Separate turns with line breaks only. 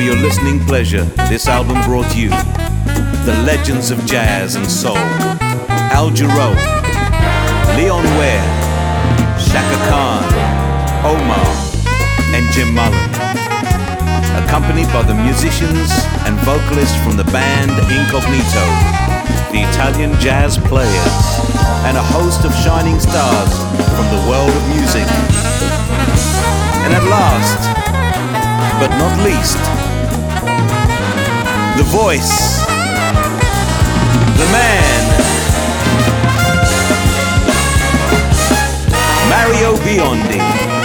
your listening pleasure, this album brought you the legends of jazz and soul: Al Jarreau, Leon Ware, Chaka Khan, Omar, and Jim Mullen, accompanied by the musicians and vocalists from the band Incognito, the Italian Jazz Players, and a host of shining stars from the world of music. And at last, but not least, the voice, the man, Mario Biondi.